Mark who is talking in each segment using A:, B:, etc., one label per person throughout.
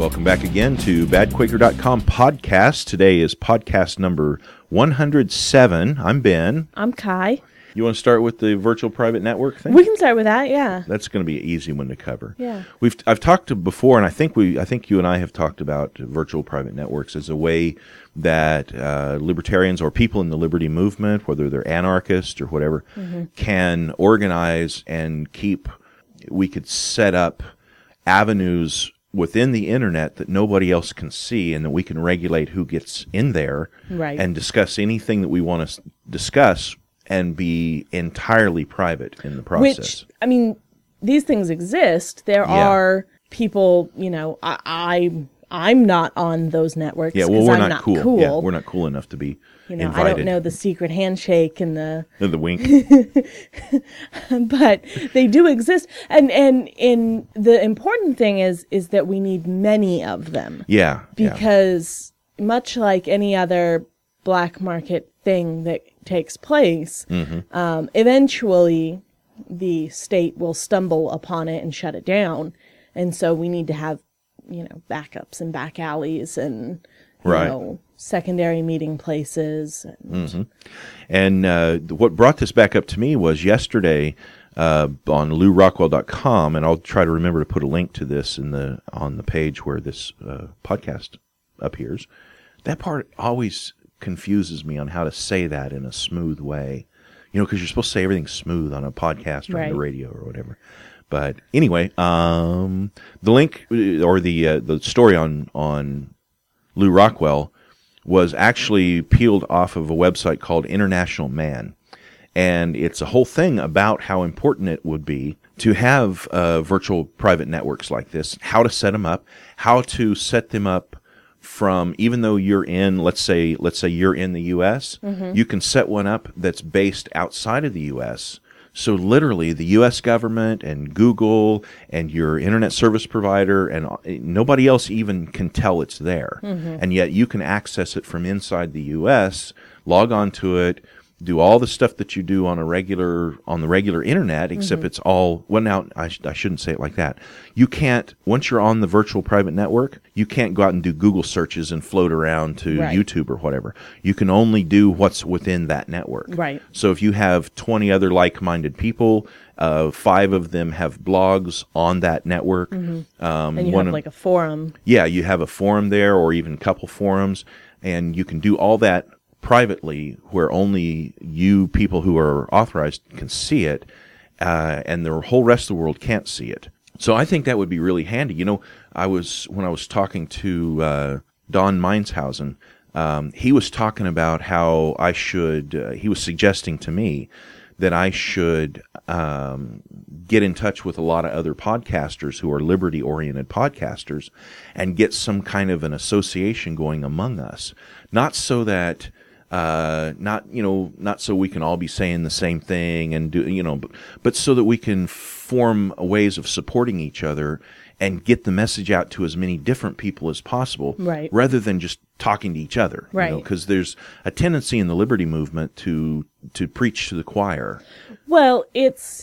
A: Welcome back again to badquaker.com podcast. Today is podcast number 107. I'm Ben.
B: I'm Kai.
A: You want to start with the virtual private network thing?
B: We can start with that, yeah.
A: That's going to be an easy one to cover.
B: Yeah.
A: I've talked to before, and I think you and I have talked about virtual private networks as a way that libertarians or people in the liberty movement, whether they're anarchists or whatever, can organize and we could set up avenues within the internet that nobody else can see, and that we can regulate who gets in there,
B: right,
A: and discuss anything that we want to discuss and be entirely private in the process.
B: Which, I mean, these things exist. There are people, I'm not on those networks.
A: Yeah, well, we're
B: I'm
A: not cool. Yeah, we're not cool enough to be invited.
B: I don't know the secret handshake and the
A: wink.
B: But they do exist. And the important thing is that we need many of them.
A: Yeah.
B: Because much like any other black market thing that takes place, eventually the state will stumble upon it and shut it down. And so we need to have, backups and back alleys and, secondary meeting places.
A: And what brought this back up to me was yesterday on LouRockwell.com, and I'll try to remember to put a link to this on the page where this podcast appears. That part always confuses me on how to say that in a smooth way, because you're supposed to say everything smooth on a podcast or on the radio or whatever. But anyway, the link or the story on Lou Rockwell was actually peeled off of a website called International Man, and it's a whole thing about how important it would be to have virtual private networks like this, how to set them up, how to set them up from, even though you're in, let's say you're in the U.S., you can set one up that's based outside of the U.S., so literally the U.S. government and Google and your internet service provider and nobody else even can tell it's there. And yet you can access it from inside the U.S., log on to it, do all the stuff that you do on the regular internet, except it's all, well, now I shouldn't say it like that. You can't, once you're on the virtual private network, you can't go out and do Google searches and float around to YouTube or whatever. You can only do what's within that network.
B: Right.
A: So if you have 20 other like-minded people, 5 of them have blogs on that network.
B: And you have like a forum.
A: Yeah, you have a forum there, or even a couple forums, and you can do all that privately, where only you people who are authorized can see it, and the whole rest of the world can't see it. So I think that would be really handy. When I was talking to Don Meinshausen, he was talking about how I should. He was suggesting to me that I should get in touch with a lot of other podcasters who are liberty-oriented podcasters and get some kind of an association going among us, not so that. Not so we can all be saying the same thing and do, but so that we can form ways of supporting each other and get the message out to as many different people as possible,
B: right,
A: rather than just talking to each other,
B: right?
A: Because there's a tendency in the liberty movement to preach to the choir.
B: Well, it's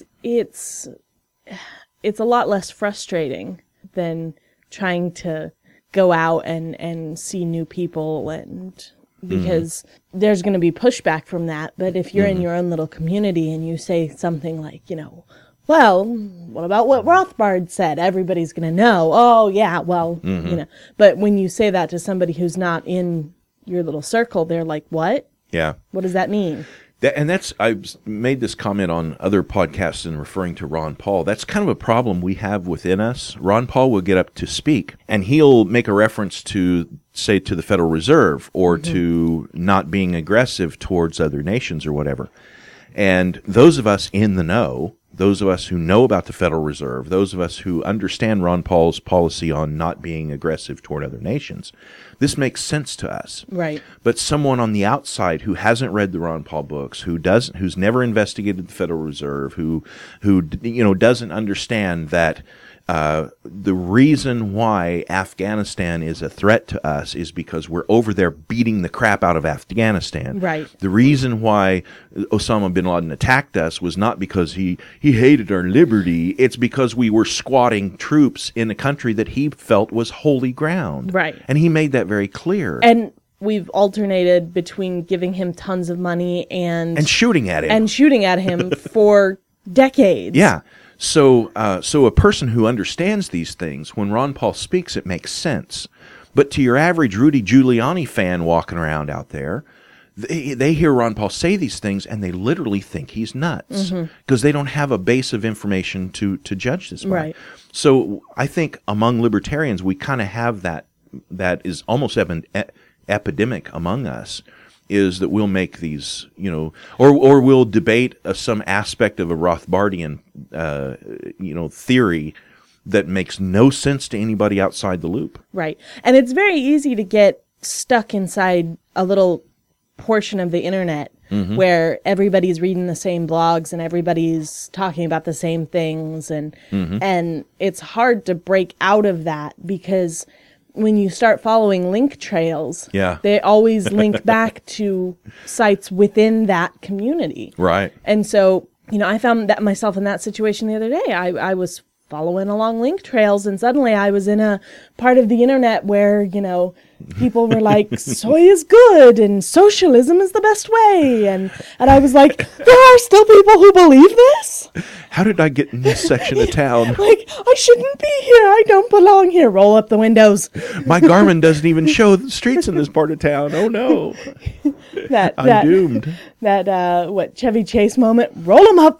B: a lot less frustrating than trying to go out and see new people, and because there's going to be pushback from that. But if you're in your own little community and you say something like, well, what about what Rothbard said? Everybody's going to know. Oh, yeah, well, But when you say that to somebody who's not in your little circle, they're like, what?
A: Yeah.
B: What does that mean?
A: I've made this comment on other podcasts in referring to Ron Paul. That's kind of a problem we have within us. Ron Paul will get up to speak, and he'll make a reference to, say, to the Federal Reserve or to not being aggressive towards other nations or whatever. And those of us in the know, those of us who know about the Federal Reserve, those of us who understand Ron Paul's policy on not being aggressive toward other nations, this makes sense to us.
B: Right.
A: But someone on the outside who hasn't read the Ron Paul books, who's never investigated the Federal Reserve, who doesn't understand that The reason why Afghanistan is a threat to us is because we're over there beating the crap out of Afghanistan.
B: Right.
A: The reason why Osama bin Laden attacked us was not because he hated our liberty. It's because we were squatting troops in a country that he felt was holy ground.
B: Right.
A: And he made that very clear.
B: And we've alternated between giving him tons of money and
A: shooting at him.
B: And shooting at him for decades.
A: Yeah. So a person who understands these things, when Ron Paul speaks, it makes sense. But to your average Rudy Giuliani fan walking around out there, they hear Ron Paul say these things and they literally think he's nuts because they don't have a base of information to judge this by.
B: Right.
A: So I think among libertarians, we kind of have that is almost epidemic among us, is that we'll make these, or we'll debate some aspect of a Rothbardian, theory that makes no sense to anybody outside the loop.
B: Right. And it's very easy to get stuck inside a little portion of the internet where everybody's reading the same blogs and everybody's talking about the same things. And it's hard to break out of that because when you start following link trails, they always link back to sites within that community.
A: Right.
B: And so, I found that myself in that situation the other day. I was following along link trails and suddenly I was in a part of the internet where, people were like, soy is good and socialism is the best way. And I was like, there are still people who believe this?
A: How did I get in this section of town?
B: Like, I shouldn't be here. I don't belong here. Roll up the windows.
A: My Garmin doesn't even show the streets in this part of town. Oh, no. I'm doomed.
B: That Chevy Chase moment, roll them up.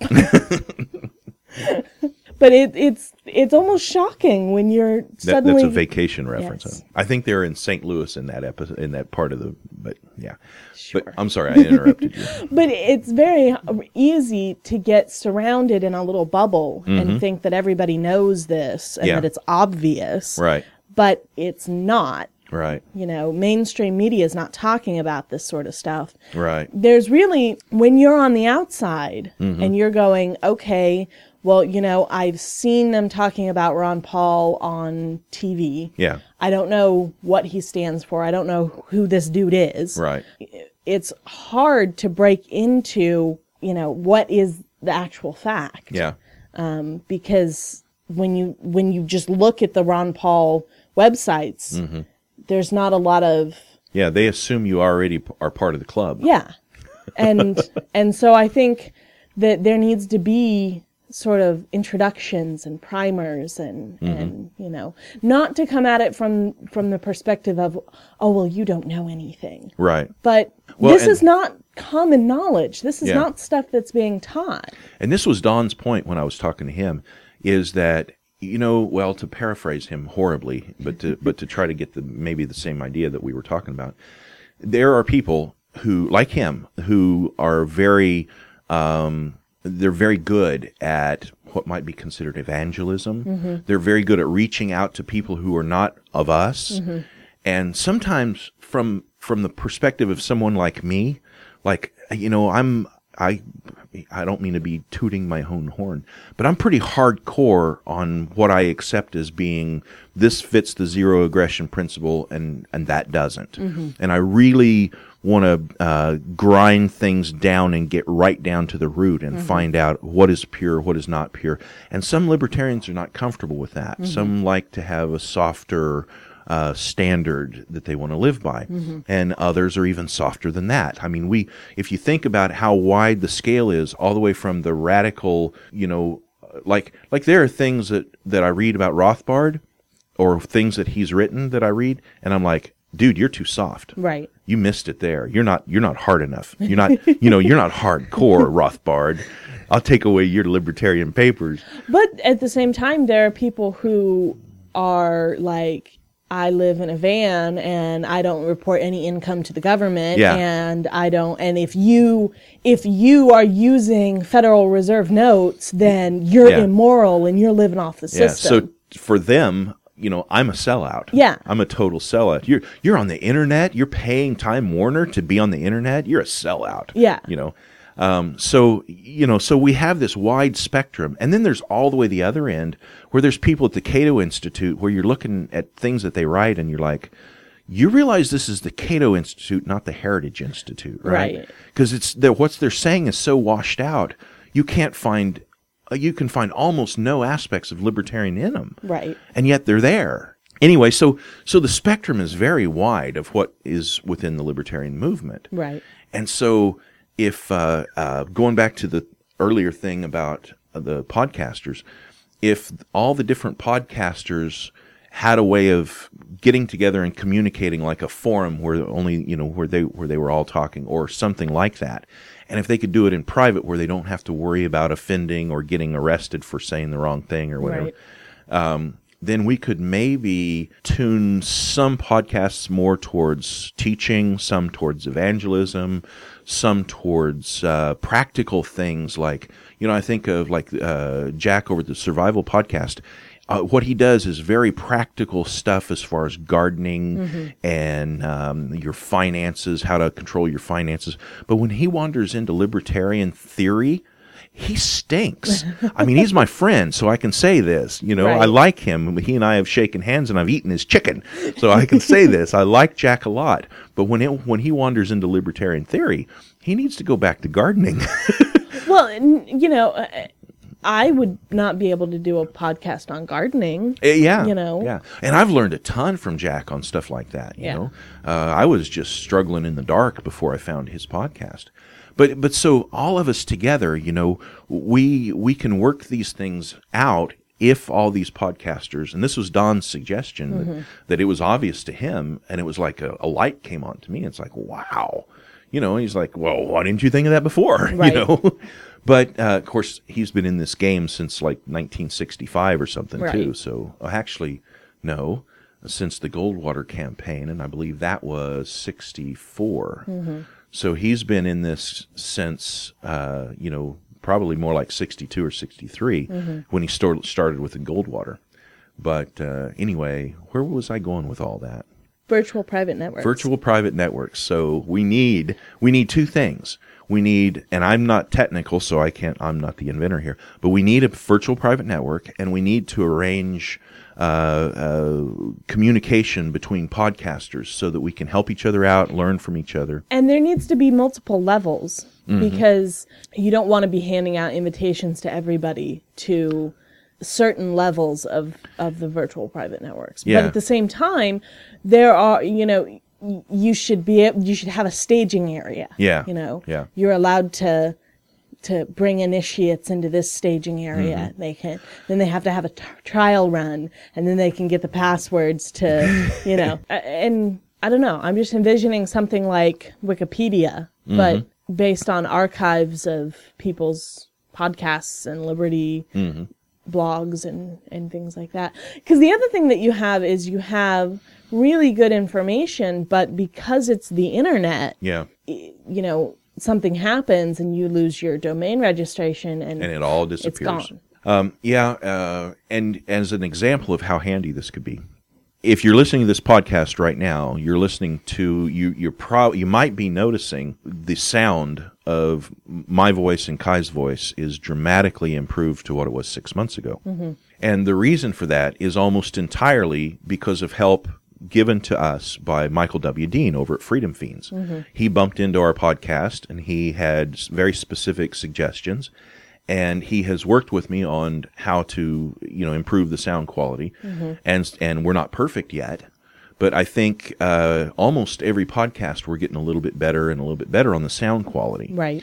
B: But it's almost shocking when you're suddenly...
A: That's a vacation reference.
B: Yes.
A: Huh? I think they're in St. Louis in that in that part of the... But, yeah.
B: Sure.
A: But I'm sorry, I interrupted you.
B: But it's very easy to get surrounded in a little bubble and think that everybody knows this and that it's obvious.
A: Right.
B: But it's not.
A: Right.
B: Mainstream media is not talking about this sort of stuff.
A: Right.
B: There's really, when you're on the outside and you're going, okay, well, I've seen them talking about Ron Paul on TV.
A: Yeah.
B: I don't know what he stands for. I don't know who this dude is.
A: Right.
B: It's hard to break into, what is the actual fact.
A: Yeah.
B: Because when you just look at the Ron Paul websites, there's not a lot of...
A: Yeah, they assume you already are part of the club.
B: Yeah. And so I think that there needs to be sort of introductions and primers and not to come at it from the perspective of, oh, well, you don't know anything.
A: Right.
B: But this is not common knowledge. This is not stuff that's being taught.
A: And this was Don's point when I was talking to him, is that, to paraphrase him horribly, but to try to get maybe the same idea that we were talking about, there are people who, like him, who are very... they're very good at what might be considered evangelism. They're very good at reaching out to people who are not of us. And sometimes from the perspective of someone like me, like, I don't mean to be tooting my own horn, but I'm pretty hardcore on what I accept as being, this fits the zero aggression principle and that doesn't. And I really want to grind things down and get right down to the root and find out what is pure, what is not pure. And some libertarians are not comfortable with that. Some like to have a softer standard that they want to live by. And others are even softer than that. I mean, if you think about how wide the scale is, all the way from the radical, like there are things that I read about Rothbard or things that he's written that I read, and I'm like, dude, you're too soft.
B: Right.
A: You missed it there. You're not hard enough. You're not, you're not hardcore, Rothbard. I'll take away your libertarian papers.
B: But at the same time, there are people who are like, I live in a van and I don't report any income to the government.
A: Yeah.
B: And if you are using Federal Reserve notes, then you're immoral and you're living off the system.
A: So for them, I'm a sellout.
B: Yeah.
A: I'm a total sellout. You're on the internet. You're paying Time Warner to be on the internet. You're a sellout.
B: Yeah.
A: So we have this wide spectrum, and then there's all the way the other end where there's people at the Cato Institute where you're looking at things that they write and you're like, you realize this is the Cato Institute, not the Heritage Institute, right? Because what they're saying is so washed out, you can find almost no aspects of libertarian in them,
B: right? And
A: yet they're there. Anyway, so the spectrum is very wide of what is within the libertarian movement,
B: right?
A: And so, if going back to the earlier thing about the podcasters, if all the different podcasters had a way of getting together and communicating like a forum where only, where they were all talking or something like that, and if they could do it in private where they don't have to worry about offending or getting arrested for saying the wrong thing or whatever,
B: right.
A: Then we could maybe tune some podcasts more towards teaching, some towards evangelism, some towards practical things like, I think of like Jack over at the Survival Podcast. What he does is very practical stuff as far as gardening and your finances, how to control your finances. But when he wanders into libertarian theory, he stinks. I mean, he's my friend, so I can say this. Right. I like him. He and I have shaken hands, and I've eaten his chicken, so I can say this. I like Jack a lot. But when he wanders into libertarian theory, he needs to go back to gardening.
B: Well, I would not be able to do a podcast on gardening.
A: Yeah. Yeah. And I've learned a ton from Jack on stuff like that. You know, I was just struggling in the dark before I found his podcast. But so all of us together, we can work these things out if all these podcasters, and this was Don's suggestion, that it was obvious to him, and it was like a light came on to me. It's like, wow. And he's like, well, why didn't you think of that before?
B: Right.
A: But, of course, he's been in this game since like 1965 or something, right. too. So, actually, no, since the Goldwater campaign, and I believe that was 64. So he's been in this since, probably more like 62 or 63 when he started with the Goldwater. But anyway, where was I going with all that?
B: Virtual private networks. Virtual
A: private networks. So we need two things. We need, and I'm not technical, so I'm not the inventor here, but we need a virtual private network, and we need to arrange communication between podcasters so that we can help each other out, learn from each other.
B: And there needs to be multiple levels because you don't want to be handing out invitations to everybody to certain levels of the virtual private networks.
A: Yeah.
B: But at the same time, there are, you should have a staging area.
A: Yeah.
B: Yeah. You're allowed to bring initiates into this staging area. Then they have to have a trial run, and then they can get the passwords to, and I don't know. I'm just envisioning something like Wikipedia, but based on archives of people's podcasts and Liberty blogs and things like that. Because the other thing that you have really good information, but because it's the internet, something happens and you lose your domain registration and
A: it all disappears.
B: It's gone.
A: And as an example of how handy this could be, if you're listening to this podcast right now, you're listening to you might be noticing the sound of my voice and Kai's voice is dramatically improved to what it was 6 months ago. And the reason for that is almost entirely because of help given to us by Michael W. Dean over at Freedom Fiends. He bumped into our podcast and he had very specific suggestions, and he has worked with me on how to improve the sound quality. And we're not perfect yet, but I think almost every podcast we're getting a little bit better and a little bit better on the sound quality.
B: Right.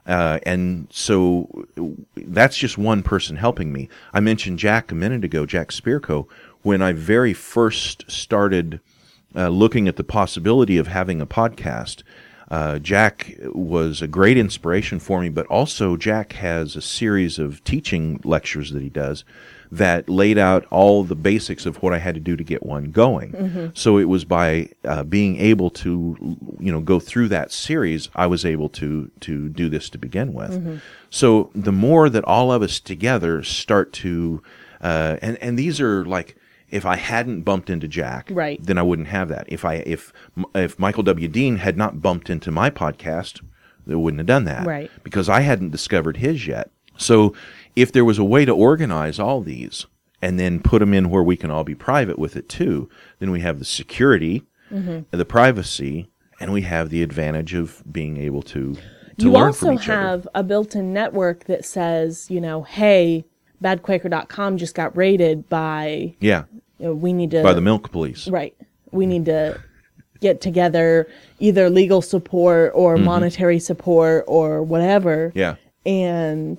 A: And so that's just one person helping me. I mentioned Jack a minute ago, Jack Spirko. When I very first started looking at the possibility of having a podcast, Jack was a great inspiration for me, but also Jack has a series of teaching lectures that he does that laid out all the basics of what I had to do to get one going. So it was by being able to, go through that series, I was able to do this to begin with. So the more that all of us together start to, and these are like, if I hadn't bumped into Jack,
B: right,
A: then I wouldn't have that. If Michael W. Dean had not bumped into my podcast, that wouldn't have done that.
B: Right.
A: Because I hadn't discovered his yet. So if there was a way to organize all these and then put them in where we can all be private with it too, then we have the security, the privacy, and we have the advantage of being able to
B: you
A: learn
B: also
A: from each
B: have
A: other.
B: a built-in network that says, hey, badquaker.com just got raided by,
A: Yeah,
B: we need to...
A: by the milk police.
B: Right. We need to get together either legal support or monetary support or whatever.
A: Yeah.
B: And,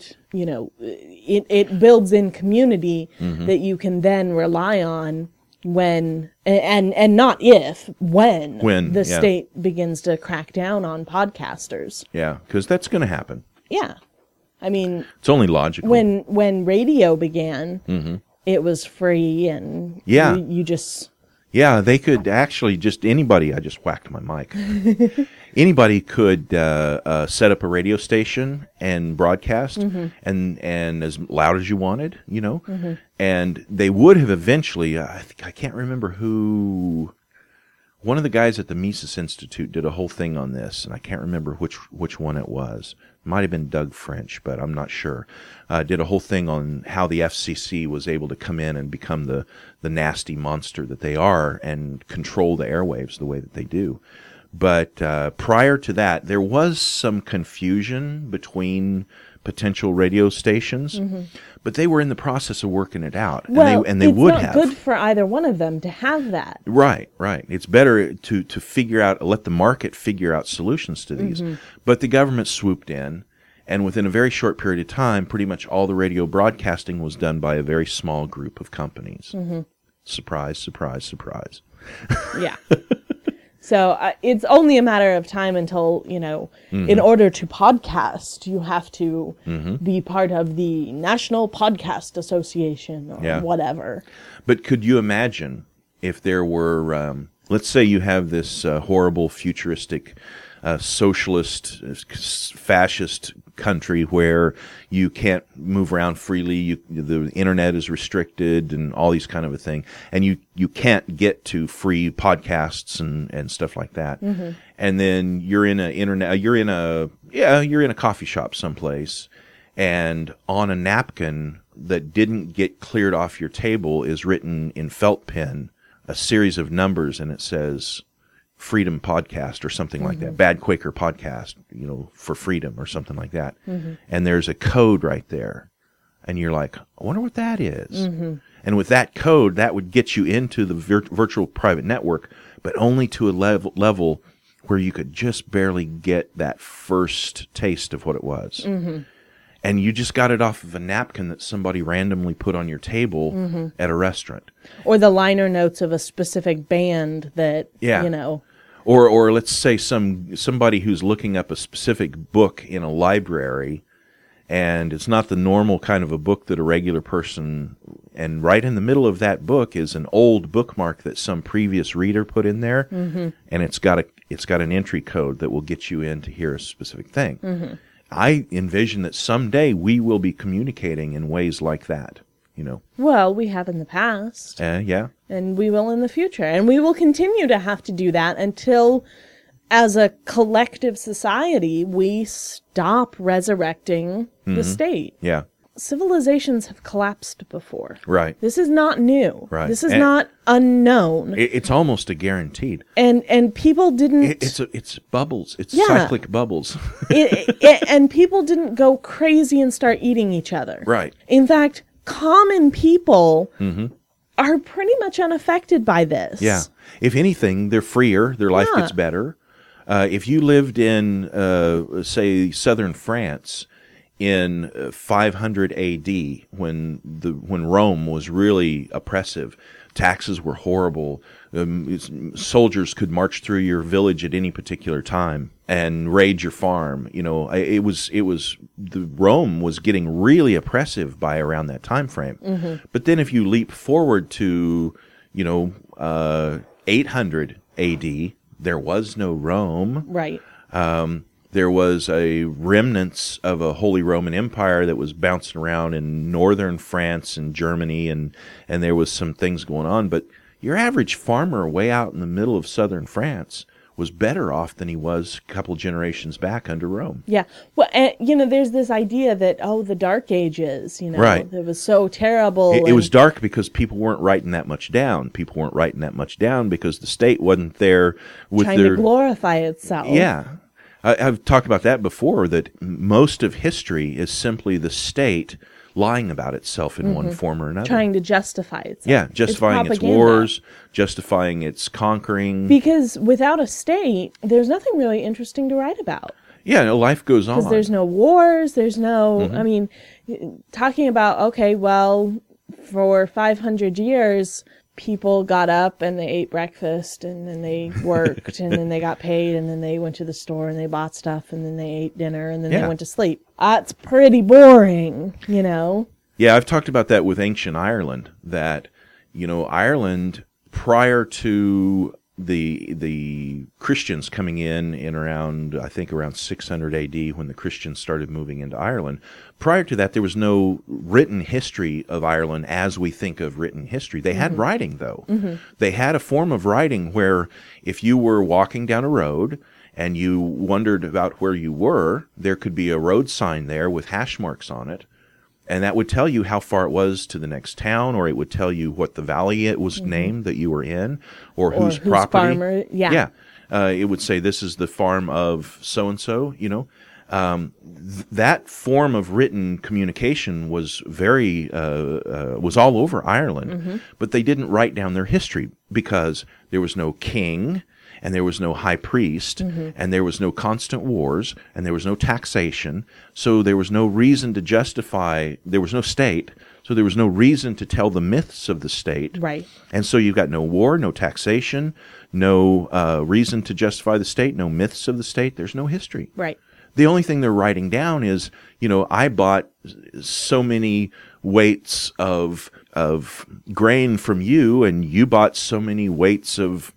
B: it builds in community that you can then rely on when, and not if, when the state begins to crack down on podcasters.
A: Yeah, because that's going to happen.
B: Yeah. I mean,
A: It's only logical.
B: when radio began, it was free and
A: Yeah.
B: you just...
A: Yeah, they could actually anybody, I just whacked my mic. Anybody could set up a radio station and broadcast and as loud as you wanted, and they would have eventually, I can't remember who, one of the guys at the Mises Institute did a whole thing on this, and I can't remember which one it was. It might have been Doug French, but I'm not sure. Did a whole thing on how the FCC was able to come in and become the nasty monster that they are and control the airwaves the way that they do. But prior to that, there was some confusion between potential radio stations, but they were in the process of working it out.
B: Well,
A: and they would have.
B: It's not good for either one of them to have that.
A: Right. It's better to figure out, let the market figure out solutions to these. But the government swooped in, and within a very short period of time, pretty much all the radio broadcasting was done by a very small group of companies. Surprise, surprise, surprise.
B: Yeah. So it's only a matter of time until, in order to podcast, you have to be part of the National Podcast Association or whatever.
A: But could you imagine if there were, let's say you have this horrible futuristic socialist, fascist country where you can't move around freely, the internet is restricted and all these kind of a thing, and you can't get to free podcasts and stuff like that. And then you're in a coffee shop someplace, and on a napkin that didn't get cleared off your table is written in felt pen a series of numbers, and it says Freedom Podcast or something like that, Bad Quaker Podcast, for freedom or something like that. And there's a code right there. And you're like, I wonder what that is. And with that code, that would get you into the virtual private network, but only to a level where you could just barely get that first taste of what it was. And you just got it off of a napkin that somebody randomly put on your table at a restaurant.
B: Or the liner notes of a specific band that,
A: Or let's say somebody who's looking up a specific book in a library, and it's not the normal kind of a book that a regular person, and right in the middle of that book is an old bookmark that some previous reader put in there, and it's got an entry code that will get you in to hear a specific thing. I envision that someday we will be communicating in ways like that,
B: Well, we have in the past.
A: Yeah.
B: And we will in the future. And we will continue to have to do that until, as a collective society, we stop resurrecting the state.
A: Yeah.
B: Civilizations have collapsed before.
A: Right.
B: This is not new.
A: Right.
B: This is not unknown.
A: It's almost a guaranteed.
B: And people didn't...
A: It's bubbles. It's cyclic bubbles.
B: And people didn't go crazy and start eating each other.
A: Right.
B: In fact, common people are pretty much unaffected by this.
A: Yeah. If anything, they're freer. Their life gets better. If you lived in, say, southern France in 500 AD, when Rome was really oppressive, taxes were horrible. Soldiers could march through your village at any particular time and raid your farm. Rome was getting really oppressive by around that time frame. But then if you leap forward to 800 AD, there was no Rome.
B: Right.
A: There was a remnants of a Holy Roman Empire that was bouncing around in northern France and Germany, and there was some things going on. But your average farmer way out in the middle of southern France was better off than he was a couple generations back under Rome.
B: Yeah. Well, and, there's this idea that, the Dark Ages,
A: Right.
B: it was so terrible.
A: It was dark because people weren't writing that much down. People weren't writing that much down because the state wasn't there with
B: trying to glorify itself.
A: Yeah. I've talked about that before, that most of history is simply the state lying about itself in one form or another.
B: Trying to justify itself.
A: Yeah, justifying its wars, justifying its conquering.
B: Because without a state, there's nothing really interesting to write about.
A: Yeah, no, life goes on.
B: Because there's no wars, there's no, I mean, talking about, okay, well, for 500 years, people got up and they ate breakfast and then they worked and then they got paid and then they went to the store and they bought stuff and then they ate dinner and then they went to sleep. That's pretty boring,
A: Yeah, I've talked about that with ancient Ireland, that, Ireland, prior to the Christians coming in around, I think around 600 AD, when the Christians started moving into Ireland. Prior to that, there was no written history of Ireland as we think of written history. They had writing, though. They had a form of writing where if you were walking down a road and you wondered about where you were, there could be a road sign there with hash marks on it. And that would tell you how far it was to the next town, or it would tell you what the valley it was named that you were in, or whose property.
B: Farmer, yeah.
A: It would say this is the farm of so-and-so, that form of written communication was was all over Ireland, but they didn't write down their history because there was no king, and there was no high priest, and there was no constant wars, and there was no taxation, so there was no reason to justify, there was no state, so there was no reason to tell the myths of the state.
B: Right.
A: And so you've got no war, no taxation, no reason to justify the state, no myths of the state, there's no history.
B: Right.
A: The only thing they're writing down is, I bought so many weights of grain from you, and you bought so many weights of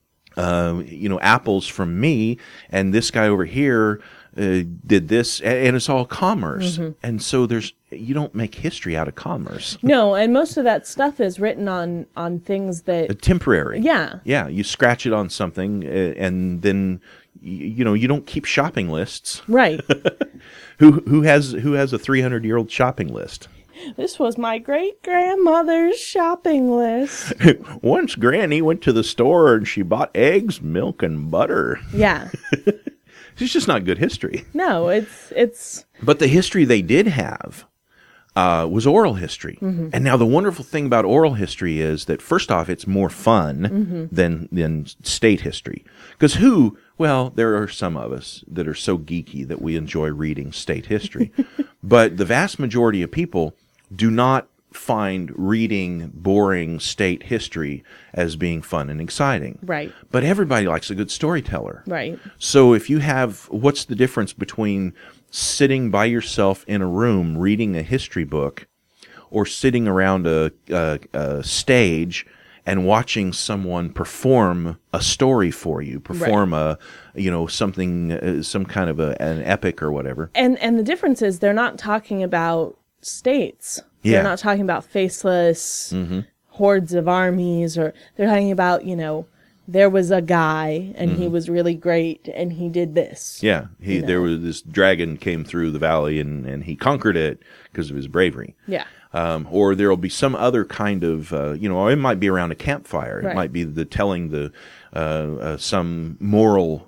A: apples from me, and this guy over here did this, and it's all commerce. And so you don't make history out of commerce.
B: No, and most of that stuff is written on things that
A: Temporary.
B: Yeah.
A: Yeah, you scratch it on something, and then you don't keep shopping lists.
B: Right.
A: Who has a 300-year-old shopping list?
B: This was my great-grandmother's shopping list.
A: Once Granny went to the store and she bought eggs, milk, and butter.
B: Yeah.
A: It's just not good history.
B: No, it's. But
A: the history they did have was oral history. And now the wonderful thing about oral history is that, first off, it's more fun than state history. Because there are some of us that are so geeky that we enjoy reading state history. But the vast majority of people do not find reading boring state history as being fun and exciting.
B: Right.
A: But everybody likes a good storyteller.
B: Right.
A: So if you what's the difference between sitting by yourself in a room reading a history book, or sitting around a stage and watching someone perform a story for you, perform something, some kind of an epic or whatever.
B: And the difference is they're not talking about states.
A: Yeah.
B: They're not talking about faceless hordes of armies, or they're talking about, there was a guy and he was really great and he did this.
A: Yeah. There was this dragon came through the valley and he conquered it because of his bravery.
B: Yeah.
A: Or there'll be some other kind of, it might be around a campfire. It
B: Right.
A: might be telling some moral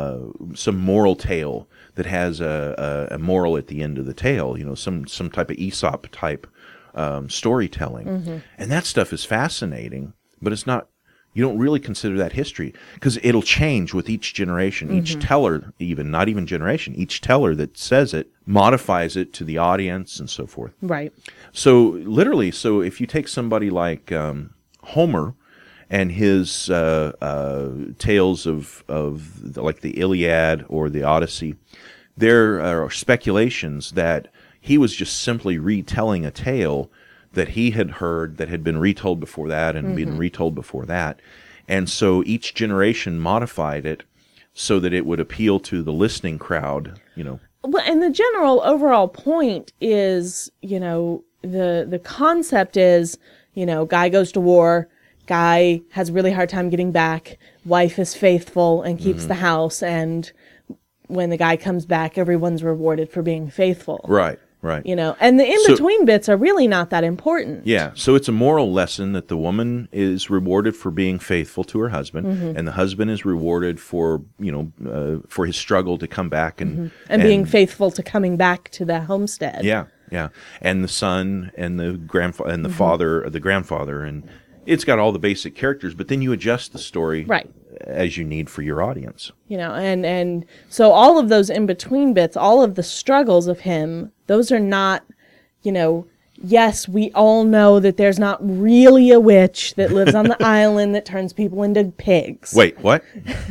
A: tale that has a moral at the end of the tale. Some type of Aesop type storytelling, and that stuff is fascinating. But it's not. You don't really consider that history because it'll change with each generation. Each teller, not even generation, each teller that says it modifies it to the audience and so forth.
B: Right.
A: So literally, if you take somebody like Homer and his tales of like the Iliad or the Odyssey, there are speculations that he was just simply retelling a tale that he had heard that had been retold before that and been retold before that. And so each generation modified it so that it would appeal to the listening crowd,
B: Well, and the general overall point is, the concept is, guy goes to war, guy has a really hard time getting back. Wife is faithful and keeps the house. And when the guy comes back, everyone's rewarded for being faithful.
A: Right, right.
B: You know, and the in-between bits are really not that important.
A: Yeah, so it's a moral lesson that the woman is rewarded for being faithful to her husband, and the husband is rewarded for, for his struggle to come back and
B: being faithful to coming back to the homestead.
A: Yeah, yeah. And the son and the grandfather and the father, the grandfather, and it's got all the basic characters, but then you adjust the story as you need for your audience.
B: You know, and so all of those in-between bits, all of the struggles of him, those are not, yes, we all know that there's not really a witch that lives on the island that turns people into pigs.
A: Wait, what?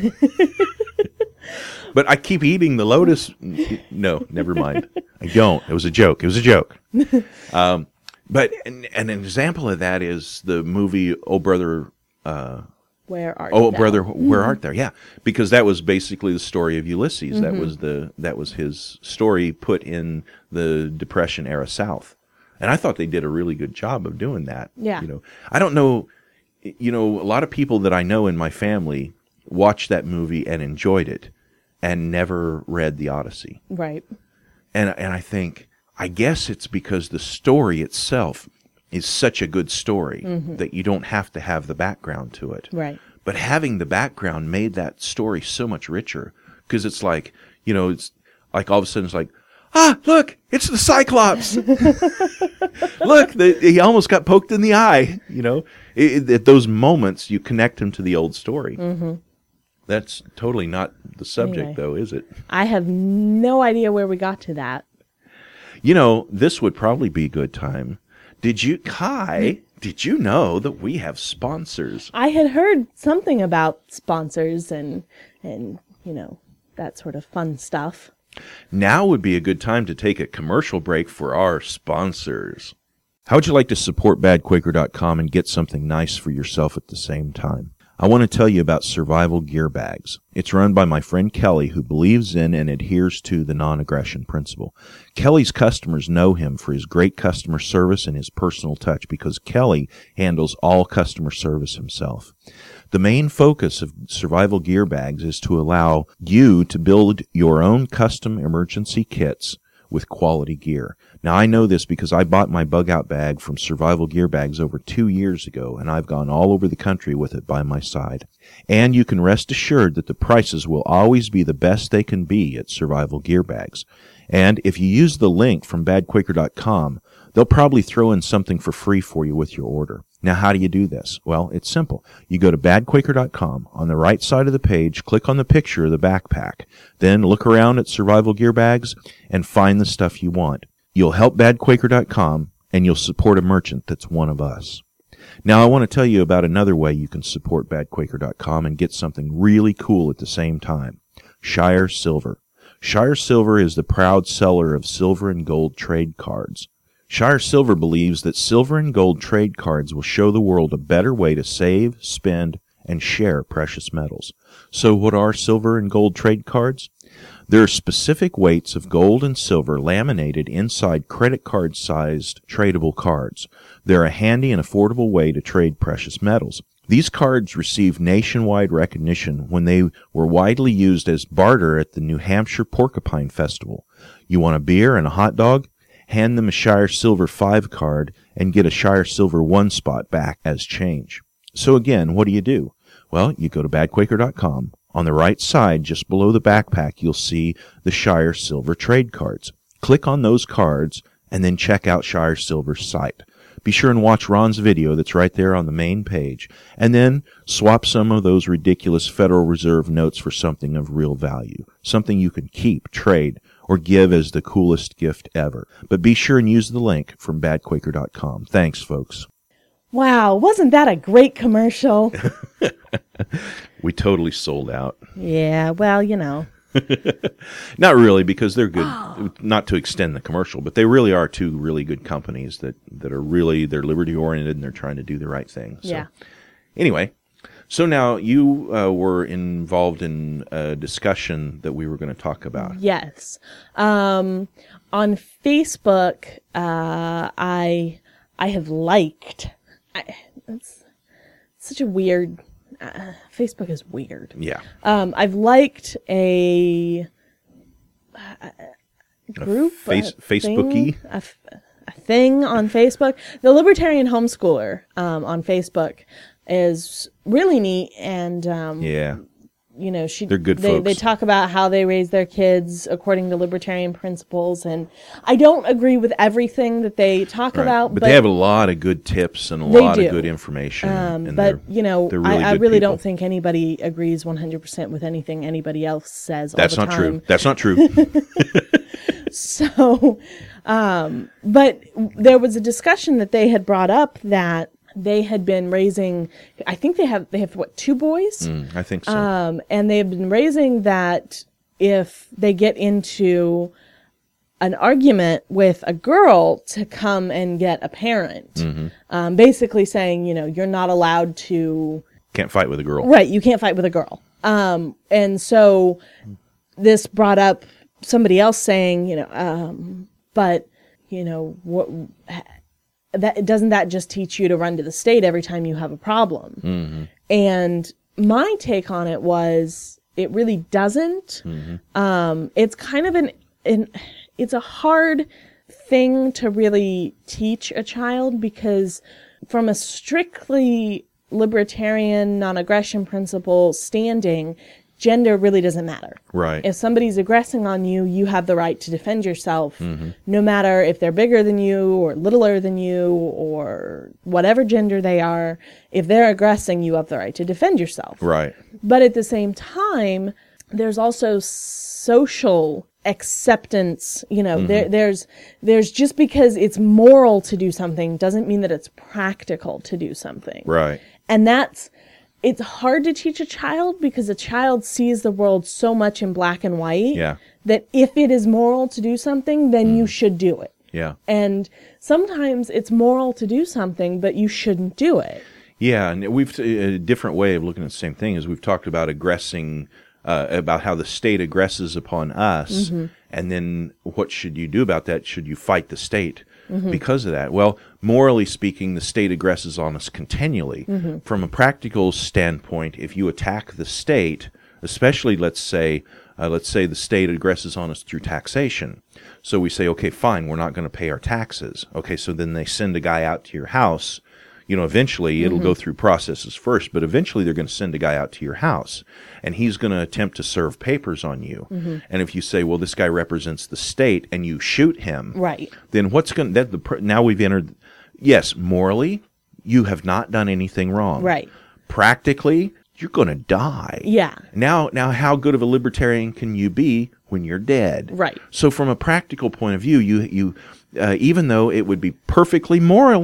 A: But I keep eating the lotus. No, never mind. I don't. It was a joke. But an example of that is the movie Oh Brother,
B: Where Art
A: Oh
B: Thou?
A: Brother, Where Art Thou? Yeah, because that was basically the story of Ulysses. That was his story put in the Depression era South, and I thought they did a really good job of doing that.
B: Yeah.
A: I don't know. A lot of people that I know in my family watched that movie and enjoyed it, and never read the Odyssey.
B: Right.
A: And I think, I guess it's because the story itself is such a good story that you don't have to have the background to it.
B: Right.
A: But having the background made that story so much richer, because it's like, it's like all of a sudden it's like, look, it's the Cyclops. Look, he almost got poked in the eye. At those moments, you connect him to the old story. That's totally not the subject, though, is it?
B: I have no idea where we got to that.
A: This would probably be a good time. Did you know that we have sponsors?
B: I had heard something about sponsors and that sort of fun stuff.
A: Now would be a good time to take a commercial break for our sponsors. How would you like to support badquaker.com and get something nice for yourself at the same time? I want to tell you about Survival Gear Bags. It's run by my friend Kelly, who believes in and adheres to the non-aggression principle. Kelly's customers know him for his great customer service and his personal touch, because Kelly handles all customer service himself. The main focus of Survival Gear Bags is to allow you to build your own custom emergency kits with quality gear. Now, I know this because I bought my bug out bag from Survival Gear Bags over 2 years ago, and I've gone all over the country with it by my side. And you can rest assured that the prices will always be the best they can be at Survival Gear Bags. And if you use the link from badquaker.com, they'll probably throw in something for free for you with your order. Now, how do you do this? Well, it's simple. You go to badquaker.com. On the right side of the page, click on the picture of the backpack. Then look around at Survival Gear Bags and find the stuff you want. You'll help badquaker.com, and you'll support a merchant that's one of us. Now, I want to tell you about another way you can support badquaker.com and get something really cool at the same time. Shire Silver. Shire Silver is the proud seller of silver and gold trade cards. Shire Silver believes that silver and gold trade cards will show the world a better way to save, spend, and share precious metals. So what are silver and gold trade cards? There are specific weights of gold and silver laminated inside credit card-sized tradable cards. They're a handy and affordable way to trade precious metals. These cards received nationwide recognition when they were widely used as barter at the New Hampshire Porcupine Festival. You want a beer and a hot dog? Hand them a Shire Silver 5 card and get a Shire Silver 1 spot back as change. So again, what do? Well, you go to badquaker.com. On the right side, just below the backpack, you'll see the Shire Silver trade cards. Click on those cards and then check out Shire Silver's site. Be sure and watch Ron's video that's right there on the main page. And then swap some of those ridiculous Federal Reserve notes for something of real value. Something you can keep, trade, or give as the coolest gift ever. But be sure and use the link from badquaker.com. Thanks, folks.
B: Wow, wasn't that a great commercial?
A: We totally sold out.
B: Yeah, well,
A: Not really, because they're good, not to extend the commercial, but they really are two really good companies that are really, they're liberty-oriented and they're trying to do the right thing. So,
B: yeah.
A: Anyway, so now you were involved in a discussion that we were going to talk about.
B: Yes. On Facebook, I have liked, it's such a weird, Facebook is weird.
A: Yeah.
B: I've liked a group,
A: Facebooky.
B: a thing on Facebook. The Libertarian Homeschooler on Facebook is really neat, and
A: Yeah.
B: they're
A: good folks.
B: They talk about how they raise their kids according to libertarian principles, and I don't agree with everything that they talk about,
A: but they have a lot of good tips and a lot of good information. And
B: but
A: they're really
B: I
A: good
B: really
A: people.
B: don't think anybody agrees 100% with anything anybody else says.
A: That's
B: all the
A: not
B: time.
A: true. That's not true.
B: So, but there was a discussion that they had brought up that they had been raising, I think they have what, 2 boys?
A: I think so.
B: And they've been raising that if they get into an argument with a girl, to come and get a parent. Basically saying, you're not allowed to...
A: Can't fight with a girl.
B: Right, you can't fight with a girl. And so this brought up somebody else saying, but, what... doesn't that just teach you to run to the state every time you have a problem? And my take on it was, it really doesn't. It's kind of it's a hard thing to really teach a child, because from a strictly libertarian non-aggression principle standing, gender really doesn't matter.
A: Right.
B: If somebody's aggressing on you, you have the right to defend yourself, no matter if they're bigger than you or littler than you or whatever gender they are. If they're aggressing, you have the right to defend yourself.
A: Right.
B: But at the same time, there's also social acceptance. There's just because it's moral to do something doesn't mean that it's practical to do something.
A: Right.
B: And it's hard to teach a child, because a child sees the world so much in black and white that if it is moral to do something, then you should do it.
A: Yeah.
B: And sometimes it's moral to do something, but you shouldn't do it.
A: Yeah, and a different way of looking at the same thing is we've talked about aggressing, about how the state aggresses upon us, and then what should you do about that? Should you fight the state because of that? Well, morally speaking, the state aggresses on us continually. From a practical standpoint, if you attack the state, especially let's say the state aggresses on us through taxation. So we say, okay, fine, we're not going to pay our taxes. Okay, so then they send a guy out to your house. Eventually it'll go through processes first, but eventually they're going to send a guy out to your house, and he's going to attempt to serve papers on you. And if you say, well, this guy represents the state, and you shoot him,
B: Right.
A: then now we've entered, yes, morally, you have not done anything wrong.
B: Right.
A: Practically, you're going to die.
B: Yeah.
A: Now, how good of a libertarian can you be when you're dead?
B: Right.
A: So from a practical point of view, you even though it would be perfectly moral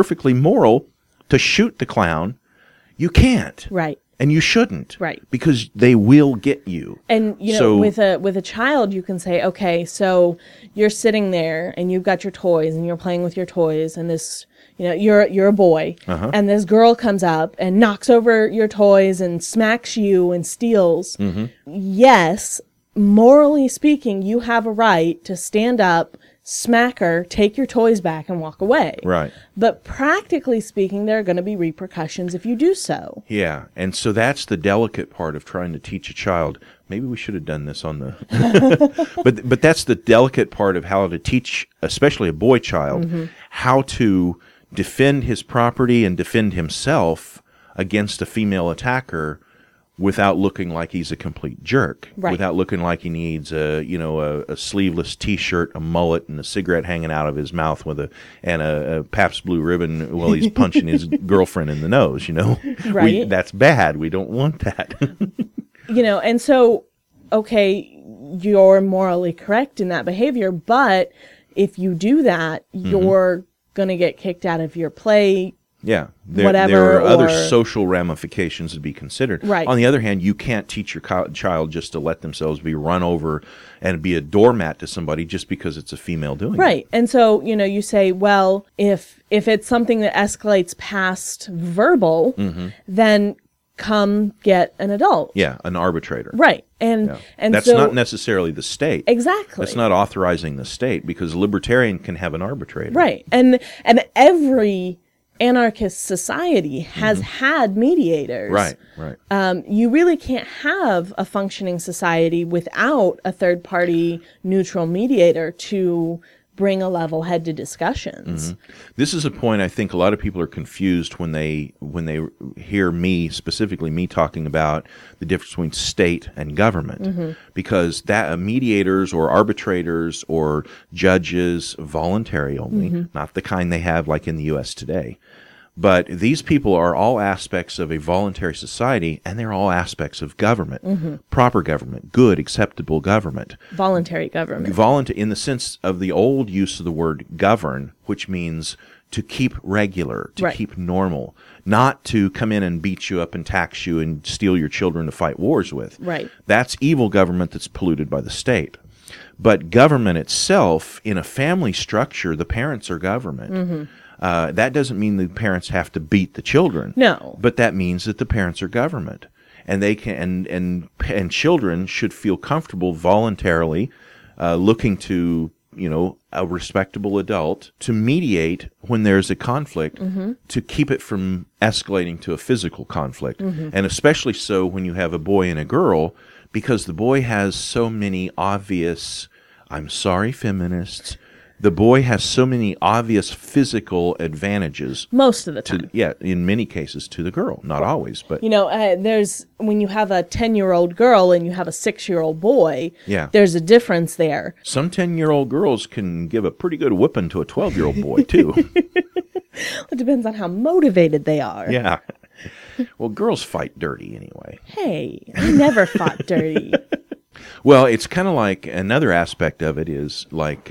A: to shoot the clown, you can't.
B: Right.
A: And you shouldn't.
B: Right.
A: Because they will get you.
B: And with a child, you can say, okay, so you're sitting there and you've got your toys and you're playing with your toys, and this, you're a boy, and this girl comes up and knocks over your toys and smacks you and steals. Yes, morally speaking, you have a right to stand up, smack her, take your toys back, and walk away.
A: Right.
B: But practically speaking, there are going to be repercussions if you do so.
A: Yeah, and so that's the delicate part of trying to teach a child. Maybe we should have done this on the... but that's the delicate part of how to teach, especially a boy child, how to defend his property and defend himself against a female attacker without looking like he's a complete jerk,
B: right.
A: Without looking like he needs a sleeveless T-shirt, a mullet, and a cigarette hanging out of his mouth and a Pabst Blue Ribbon while he's punching his girlfriend in the nose.
B: Right?
A: That's bad. We don't want that.
B: And so, okay, you're morally correct in that behavior, but if you do that, you're going to get kicked out of your play.
A: Yeah,
B: there
A: are other social ramifications to be considered.
B: Right.
A: On the other hand, you can't teach your child just to let themselves be run over and be a doormat to somebody just because it's a female doing it.
B: Right. And so, you say, well, if it's something that escalates past verbal, then come get an adult.
A: Yeah, an arbitrator.
B: Right. And
A: that's not necessarily the state.
B: Exactly.
A: That's not authorizing the state, because a libertarian can have an arbitrator.
B: Right. And every anarchist society has had mediators.
A: Right.
B: You really can't have a functioning society without a third-party neutral mediator to bring a level head to discussions.
A: This is a point I think a lot of people are confused when they hear me, specifically me, talking about the difference between state and government, because that mediators or arbitrators or judges, voluntary only, not the kind they have like in the U.S. today. But these people are all aspects of a voluntary society, and they're all aspects of government, proper government, good, acceptable government.
B: Voluntary government.
A: In the sense of the old use of the word govern, which means to keep regular, to keep normal, not to come in and beat you up and tax you and steal your children to fight wars with.
B: Right.
A: That's evil government that's polluted by the state. But government itself, in a family structure, the parents are government. That doesn't mean the parents have to beat the children.
B: No.
A: But that means that the parents are government. And they can and children should feel comfortable voluntarily looking to, a respectable adult to mediate when there's a conflict to keep it from escalating to a physical conflict. And especially so when you have a boy and a girl, because the boy has so many obvious, I'm sorry, feminists, the boy has so many obvious physical advantages.
B: Most of the time.
A: In many cases to the girl. Not always, but...
B: there's, when you have a 10-year-old girl and you have a 6-year-old boy,
A: Yeah.
B: there's a difference there.
A: Some 10-year-old girls can give a pretty good whipping to a 12-year-old boy, too.
B: It depends on how motivated they are.
A: Yeah. Well, girls fight dirty anyway.
B: Hey, I never fought dirty.
A: Well, it's kind of like another aspect of it is like...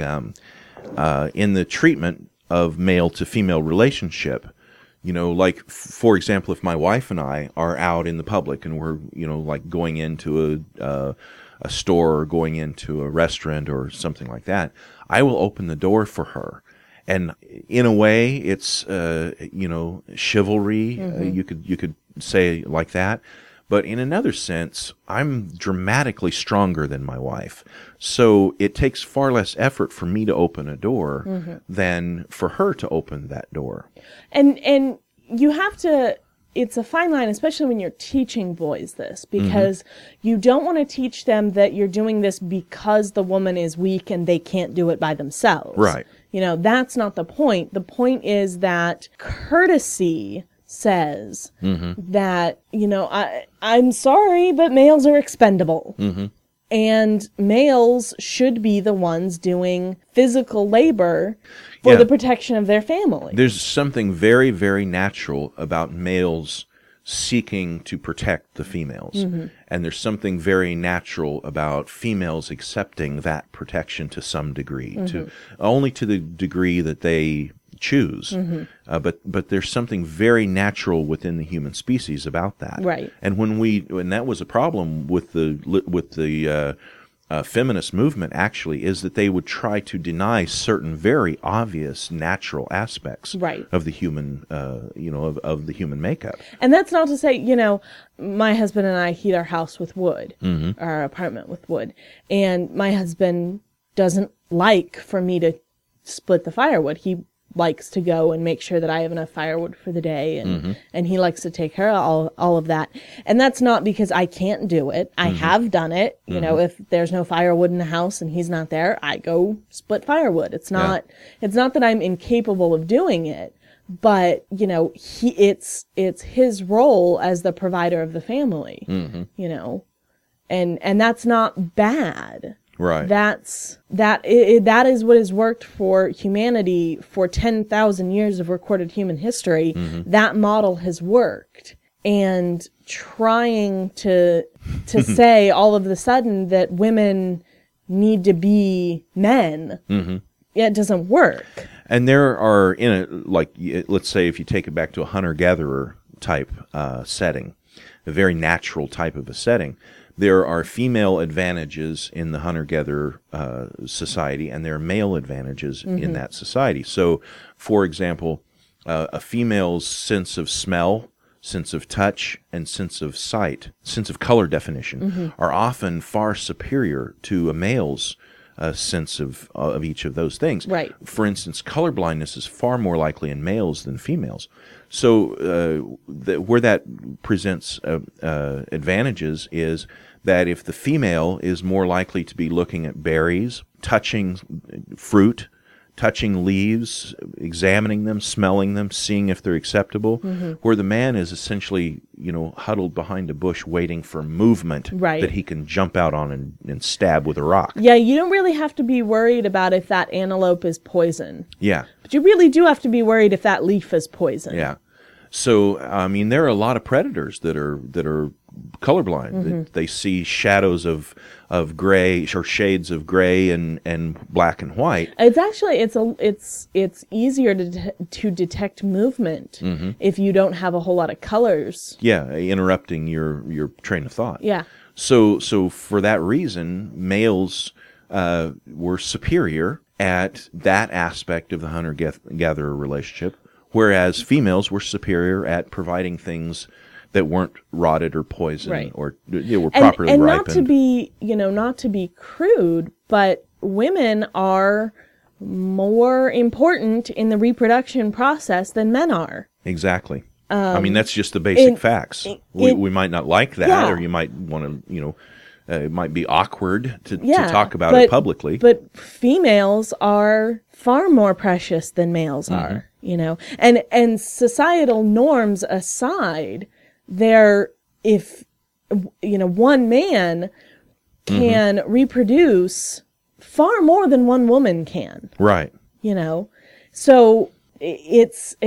A: in the treatment of male to female relationship, like, for example, if my wife and I are out in the public and we're, like going into a store or going into a restaurant or something like that, I will open the door for her. And in a way, it's, chivalry. You could say like that. But in another sense, I'm dramatically stronger than my wife. So it takes far less effort for me to open a door than for her to open that door.
B: And you have to, it's a fine line, especially when you're teaching boys this, because you don't want to teach them that you're doing this because the woman is weak and they can't do it by themselves.
A: Right.
B: That's not the point. The point is that courtesy says that, I'm sorry, but males are expendable. And males should be the ones doing physical labor for the protection of their family.
A: There's something very, very natural about males seeking to protect the females. And there's something very natural about females accepting that protection to some degree, only to the degree that they choose. But there's something very natural within the human species about that.
B: Right.
A: And when that was a problem with the feminist movement, actually, is that they would try to deny certain very obvious natural aspects of the human, of the human makeup.
B: And that's not to say, my husband and I heat our house with wood, our apartment with wood, and my husband doesn't like for me to split the firewood. He likes to go and make sure that I have enough firewood for the day, and he likes to take care of all of that. And that's not because I can't do it. I have done it. If there's no firewood in the house and he's not there, I go split firewood. It's not that I'm incapable of doing it, but it's his role as the provider of the family. And that's not bad.
A: Right.
B: That is what has worked for humanity for 10,000 years of recorded human history. That model has worked. And trying to say all of a sudden that women need to be men, it doesn't work.
A: And there are, let's say if you take it back to a hunter-gatherer type setting, a very natural type of a setting, there are female advantages in the hunter-gatherer society, and there are male advantages in that society. So, for example, a female's sense of smell, sense of touch, and sense of sight, sense of color definition are often far superior to a male's sense of each of those things.
B: Right.
A: For instance, colorblindness is far more likely in males than females. So where that presents advantages is that if the female is more likely to be looking at berries, touching fruit, touching leaves, examining them, smelling them, seeing if they're acceptable, where the man is essentially, huddled behind a bush waiting for movement that he can jump out on and stab with a rock.
B: Yeah, you don't really have to be worried about if that antelope is poison.
A: Yeah.
B: But you really do have to be worried if that leaf is poison.
A: Yeah. So, there are a lot of predators that are colorblind. That they see shadows of gray or shades of gray and black and white.
B: It's actually it's easier to detect movement if you don't have a whole lot of colors.
A: Yeah, interrupting your train of thought.
B: Yeah.
A: So for that reason, males were superior at that aspect of the hunter-gatherer relationship, whereas females were superior at providing things that weren't rotted or poisoned or were properly
B: and
A: ripened.
B: not to be crude, but women are more important in the reproduction process than men are.
A: Exactly. That's just the basic facts. We might not like that, or you might want to, it might be awkward to talk about it publicly.
B: But females are far more precious than males are, and societal norms aside, if one man can reproduce far more than one woman can.
A: Right.
B: So it's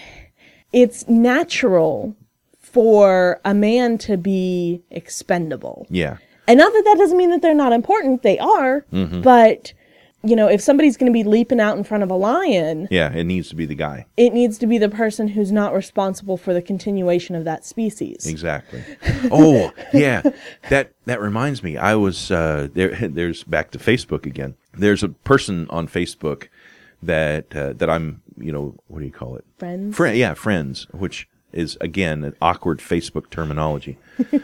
B: natural for a man to be expendable.
A: Yeah.
B: And not that doesn't mean that they're not important. They are. But, if somebody's going to be leaping out in front of a lion.
A: Yeah, it needs to be the guy.
B: It needs to be the person who's not responsible for the continuation of that species.
A: Exactly. Oh, yeah. That reminds me. I was, there's back to Facebook again. There's a person on Facebook that I'm, what do you call it?
B: Friends?
A: Friends, which is, again, an awkward Facebook terminology.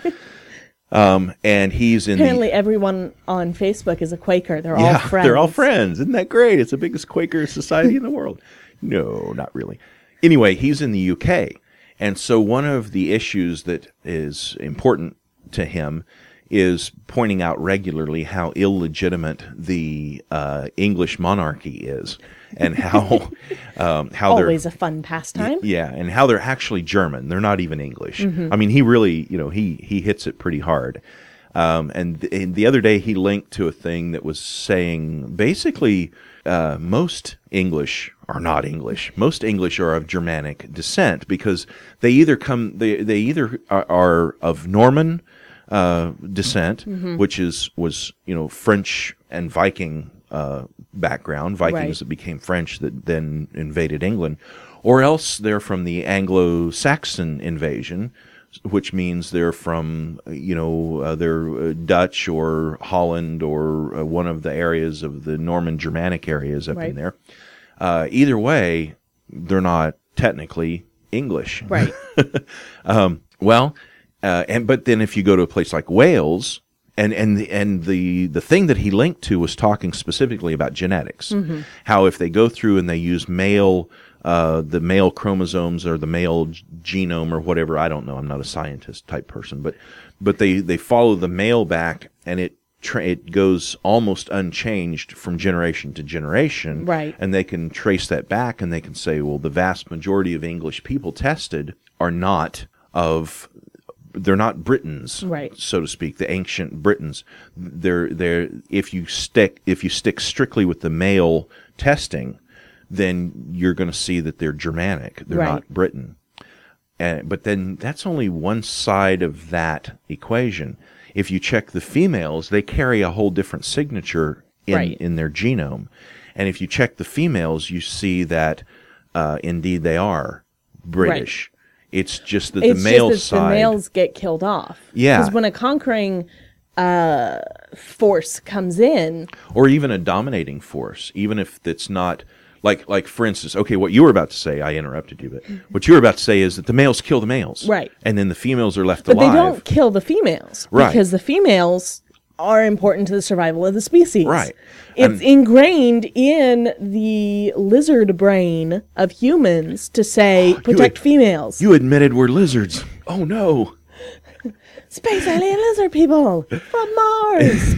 A: And he's in
B: apparently everyone on Facebook is a Quaker. They're all friends.
A: They're all friends. Isn't that great? It's the biggest Quaker society in the world. No, not really. Anyway, he's in the UK. And so one of the issues that is important to him is pointing out regularly how illegitimate the English monarchy is, and how
B: always a fun pastime.
A: Yeah, and how they're actually German. They're not even English. He really, he hits it pretty hard. And the other day he linked to a thing that was saying basically most English are not English. Most English are of Germanic descent because they either are of Norman descent, which was French and Viking background, Vikings that became French that then invaded England, or else they're from the Anglo-Saxon invasion, which means they're from they're Dutch or Holland or one of the areas of the Norman Germanic areas up in there. Either way, they're not technically English,
B: right?
A: But then if you go to a place like Wales, and the thing that he linked to was talking specifically about genetics, how if they go through and they use the male chromosomes or the male genome or whatever, I don't know, I'm not a scientist type person, but they follow the male back and it goes almost unchanged from generation to generation,
B: right? And
A: they can trace that back and they can say, well, the vast majority of English people tested are not they're not Britons,
B: right,
A: so to speak, the ancient Britons. They're if you stick strictly with the male testing, then you're going to see that they're Germanic. They're not Briton. But then that's only one side of that equation. If you check the females, they carry a whole different signature in their genome. And if you check the females, you see that indeed they are British. Right. It's just that the males
B: get killed off.
A: Yeah.
B: Because when a conquering force comes in,
A: or even a dominating force, even if it's not like for instance, okay, what you were about to say, I interrupted you, but what you were about to say is that the males kill the males,
B: right?
A: And then the females are left
B: alive. But they don't
A: kill
B: kill the females,
A: right?
B: Because the females are important to the survival of the species.
A: Right.
B: It's ingrained in the lizard brain of humans to say, protect females.
A: You admitted we're lizards. Oh, no.
B: Space alien lizard people from Mars.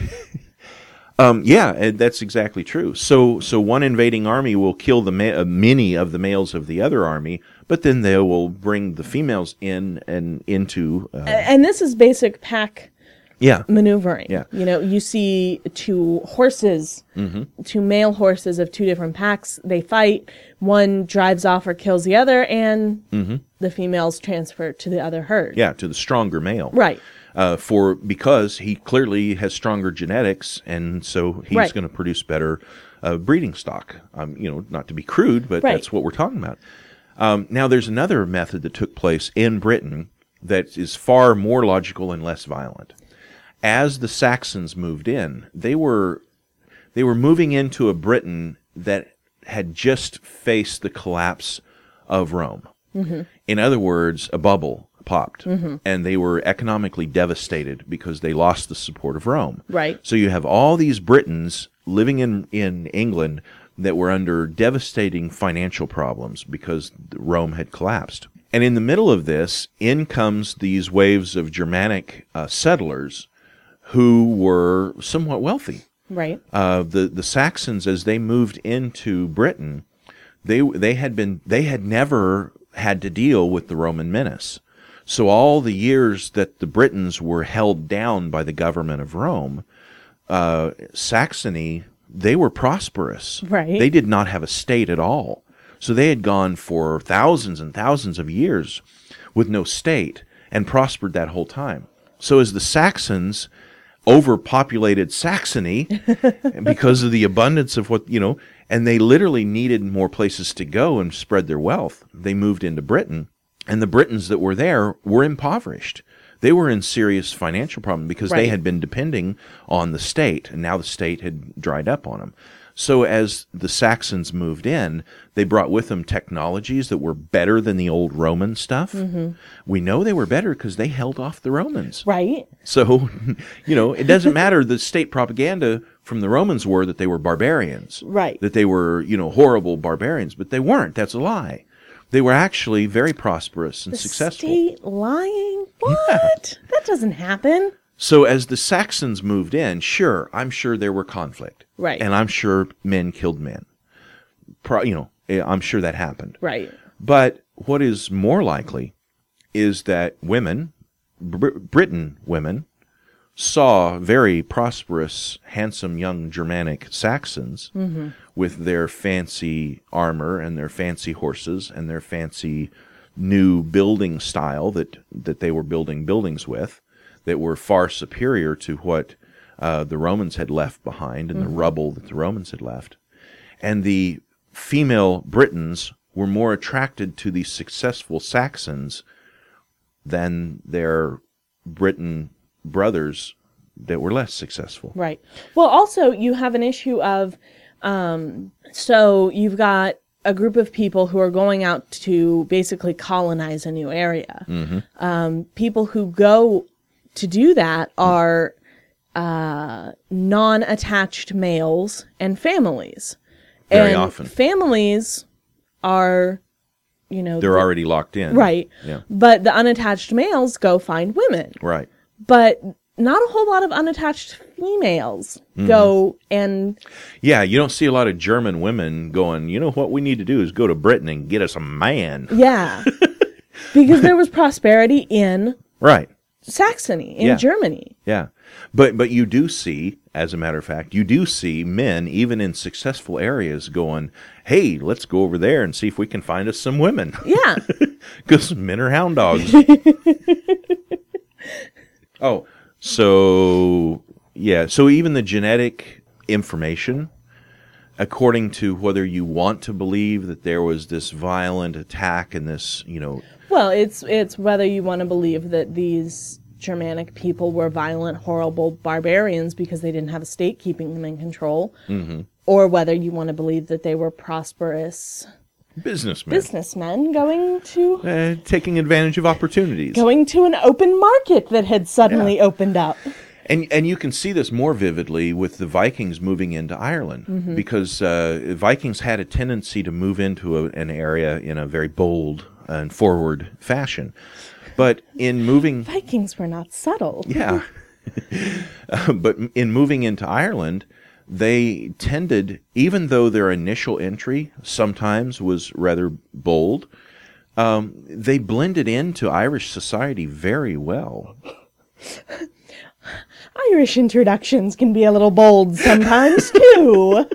A: Yeah, and that's exactly true. So one invading army will kill many of the males of the other army, but then they will bring the females in and into.
B: And this is basic pack maneuvering.
A: Yeah.
B: You know, you see two horses, two male horses of two different packs. They fight. One drives off or kills the other, and the females transfer to the other herd.
A: Yeah, to the stronger male.
B: Right.
A: Because he clearly has stronger genetics, and so he's going to produce better breeding stock. Not to be crude, but that's what we're talking about. Now, there's another method that took place in Britain that is far more logical and less violent. As the Saxons moved in, they were moving into a Britain that had just faced the collapse of Rome. In other words, a bubble popped, and they were economically devastated because they lost the support of Rome.
B: Right.
A: So you have all these Britons living in England that were under devastating financial problems because Rome had collapsed. And in the middle of this, in comes these waves of Germanic settlers who were somewhat wealthy.
B: Right.
A: The Saxons, as they moved into Britain, they had never had to deal with the Roman menace. So all the years that the Britons were held down by the government of Rome, Saxony, they were prosperous.
B: Right.
A: They did not have a state at all. So they had gone for thousands and thousands of years with no state and prospered that whole time. So as the Saxons overpopulated Saxony because of the abundance of and they literally needed more places to go and spread their wealth, they moved into Britain. And the Britons that were there were impoverished. They were in serious financial problem because they had been depending on the state, and now the state had dried up on them. So as the Saxons moved in, they brought with them technologies that were better than the old Roman stuff. We know they were better because they held off the Romans.
B: Right.
A: So, it doesn't matter. The state propaganda from the Romans were that they were barbarians.
B: Right.
A: That they were, horrible barbarians, but they weren't. That's a lie. They were actually very prosperous and successful.
B: State lying? What? Yeah. That doesn't happen.
A: So as the Saxons moved in, I'm sure there were conflict.
B: Right.
A: And I'm sure men killed men. I'm sure that happened.
B: Right.
A: But what is more likely is that women, Britain women, saw very prosperous, handsome young Germanic Saxons with their fancy armor and their fancy horses and their fancy new building style that they were building buildings with that were far superior to what the Romans had left behind and the rubble that the Romans had left. And the female Britons were more attracted to the successful Saxons than their Briton brothers that were less successful.
B: Right. Well, also, you have an issue of, so you've got a group of people who are going out to basically colonize a new area. People who go to do that are non-attached males and families.
A: Very often.
B: Families are,
A: they're already locked in.
B: Right.
A: Yeah.
B: But the unattached males go find women.
A: Right.
B: But not a whole lot of unattached females go and...
A: Yeah, you don't see a lot of German women going, what we need to do is go to Britain and get us a man.
B: Yeah. Because there was prosperity in Saxony, in Germany.
A: Yeah. But you do see, as a matter of fact, men, even in successful areas, going, hey, let's go over there and see if we can find us some women.
B: Yeah.
A: Because men are hound dogs. So even the genetic information, according to whether you want to believe that there was this violent attack and this,
B: Well, it's whether you want to believe that these Germanic people were violent, horrible barbarians because they didn't have a state keeping them in control, or whether you want to believe that they were prosperous businessmen going to...
A: taking advantage of opportunities.
B: Going to an open market that had suddenly opened up.
A: And you can see this more vividly with the Vikings moving into Ireland, because Vikings had a tendency to move into an area in a very bold and forward fashion. But in moving...
B: Vikings were not subtle.
A: Yeah. But in moving into Ireland, they tended, even though their initial entry sometimes was rather bold, they blended into Irish society very well.
B: Irish introductions can be a little bold sometimes, too.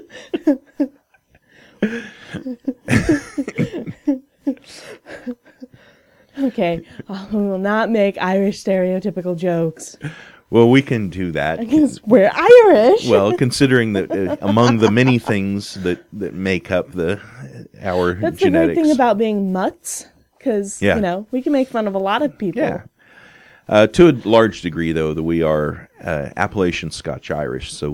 B: Okay, we will not make Irish stereotypical jokes.
A: Well, we can do that.
B: Because we're Irish.
A: Well, considering that among the many things that make up our
B: That's
A: genetics.
B: the great thing about being mutts, because, we can make fun of a lot of people.
A: Yeah. To a large degree, though, that we are Appalachian Scotch-Irish, so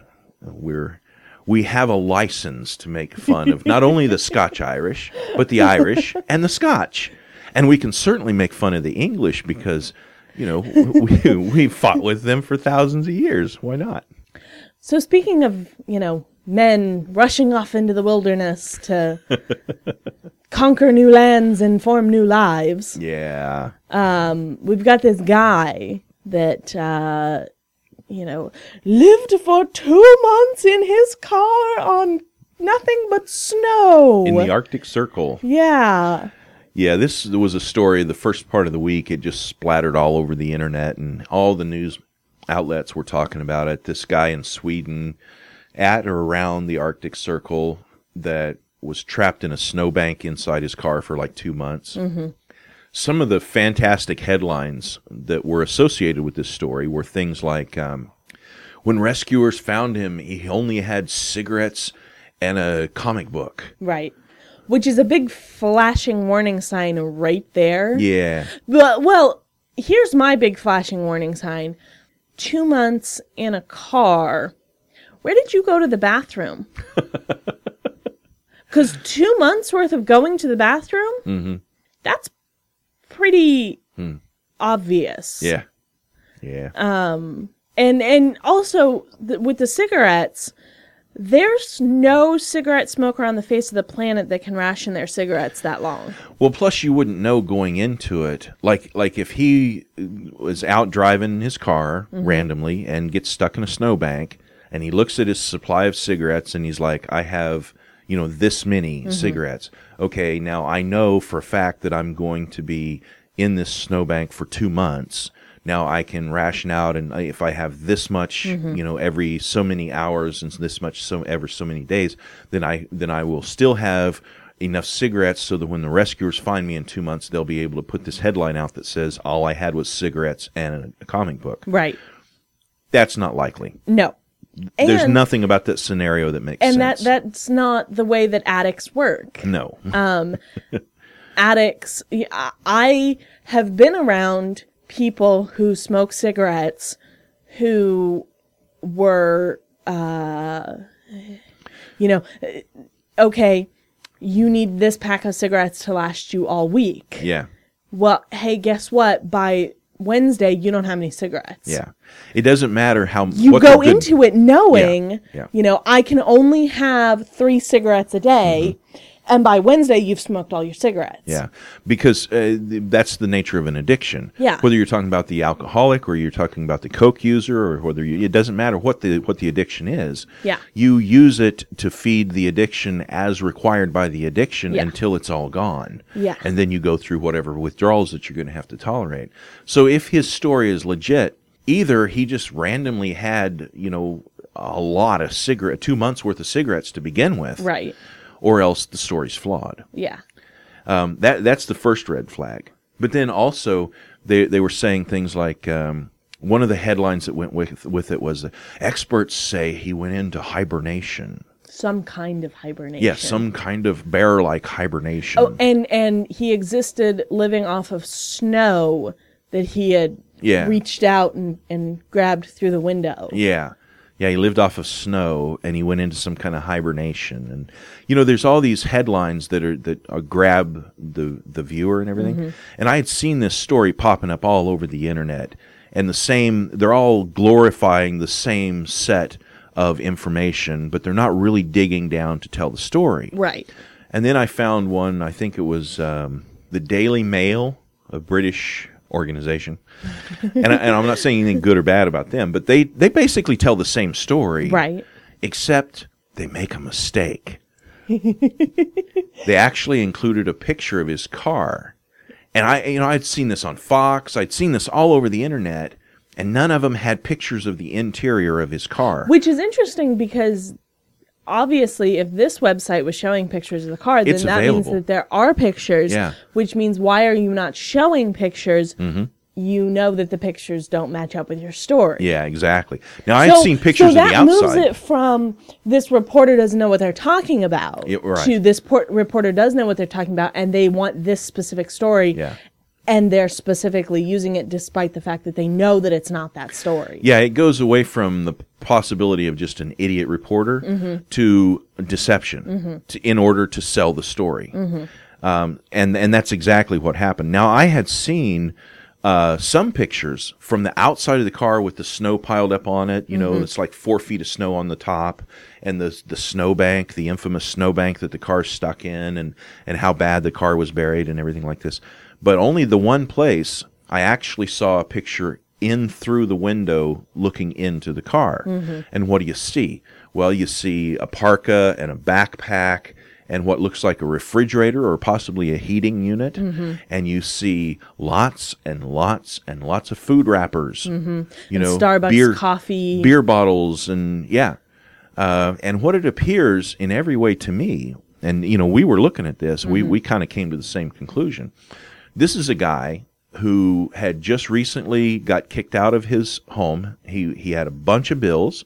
A: we have a license to make fun of not only the Scotch-Irish, but the Irish and the Scotch. And we can certainly make fun of the English because, we fought with them for thousands of years. Why not?
B: So speaking of, men rushing off into the wilderness to conquer new lands and form new lives.
A: Yeah.
B: We've got this guy that, lived for 2 months in his car on nothing but snow.
A: In the Arctic Circle.
B: Yeah.
A: Yeah, this was a story, the first part of the week, it just splattered all over the internet, and all the news outlets were talking about it. This guy in Sweden at or around the Arctic Circle that was trapped in a snowbank inside his car for like 2 months. Mm-hmm. Some of the fantastic headlines that were associated with this story were things like, when rescuers found him, he only had cigarettes and a comic book.
B: Right. Which is a big flashing warning sign right there.
A: Yeah.
B: But, well, here's my big flashing warning sign. 2 months in a car. Where did you go to the bathroom? Because 2 months worth of going to the bathroom, that's pretty obvious.
A: Yeah. Yeah.
B: And also, with the cigarettes... There's no cigarette smoker on the face of the planet that can ration their cigarettes that long.
A: Well, plus you wouldn't know going into it. Like if he was out driving his car randomly and gets stuck in a snowbank, and he looks at his supply of cigarettes and he's like, I have, this many cigarettes. Okay, now I know for a fact that I'm going to be in this snowbank for 2 months. Now I can ration out, and if I have this much, every so many hours and this much every so many days, then I will still have enough cigarettes so that when the rescuers find me in 2 months, they'll be able to put this headline out that says all I had was cigarettes and a comic book.
B: Right.
A: That's not likely.
B: No.
A: There's nothing about that scenario that makes sense.
B: And that's not the way that addicts work.
A: No.
B: Addicts, I have been around people who smoke cigarettes who were, okay, you need this pack of cigarettes to last you all week.
A: Yeah.
B: Well, hey, guess what? By Wednesday, you don't have any cigarettes.
A: Yeah. It doesn't matter how...
B: You go into it knowing,
A: Yeah.
B: I can only have 3 cigarettes a day. And by Wednesday, you've smoked all your cigarettes.
A: Yeah, because that's the nature of an addiction.
B: Yeah.
A: Whether you're talking about the alcoholic or you're talking about the coke user, or whether it doesn't matter what the addiction is.
B: Yeah.
A: You use it to feed the addiction as required by the addiction until it's all gone.
B: Yeah.
A: And then you go through whatever withdrawals that you're going to have to tolerate. So if his story is legit, either he just randomly had, a lot of 2 months worth of cigarettes to begin with.
B: Right.
A: Or else the story's flawed.
B: Yeah.
A: That's the first red flag. But then also they were saying things like one of the headlines that went with it was experts say he went into hibernation.
B: Some kind of hibernation.
A: Yes, some kind of bear-like hibernation.
B: Oh, and he existed living off of snow that he had reached out and grabbed through the window.
A: Yeah. Yeah, he lived off of snow, and he went into some kind of hibernation. And, there's all these headlines that grab the viewer and everything. And I had seen this story popping up all over the internet. and they're all glorifying the same set of information, but they're not really digging down to tell the story.
B: Right.
A: And then I found one, I think it was the Daily Mail, a British organization. and I'm not saying anything good or bad about them, but they basically tell the same story.
B: Right.
A: Except they make a mistake. They actually included a picture of his car. And I'd seen this on Fox, I'd seen this all over the internet, and none of them had pictures of the interior of his car.
B: Which is interesting because obviously if this website was showing pictures of the car, then
A: It's
B: that
A: available.
B: means that there are pictures,
A: Yeah.
B: which means why are you not showing pictures?
A: Mm-hmm.
B: You know that the pictures don't match up with your story.
A: Yeah, exactly. Now, I had seen pictures of the
B: that moves
A: outside.
B: it from this reporter doesn't know what they're talking about
A: Yeah, right.
B: to this reporter does know what they're talking about, and they want this specific story,
A: Yeah.
B: and they're specifically using it despite the fact that they know that it's not that story.
A: Yeah, it goes away from the possibility of just an idiot reporter to deception in order to sell the story. And that's exactly what happened. Now, I had seen some pictures from the outside of the car with the snow piled up on it. You know, it's like 4 feet of snow on the top, and the snowbank, the infamous snowbank that the car's stuck in, and how bad the car was buried and everything like this. But only the one place I actually saw a picture in through the window looking into the car. And what do you see? Well, you see a parka and a backpack and what looks like a refrigerator or possibly a heating unit. And you see lots and lots and lots of food wrappers. You know,
B: Starbucks coffee.
A: beer bottles, and and what it appears in every way to me, and you know, we were looking at this, we kind of came to the same conclusion. This is a guy who had just recently got kicked out of his home. He had a bunch of bills.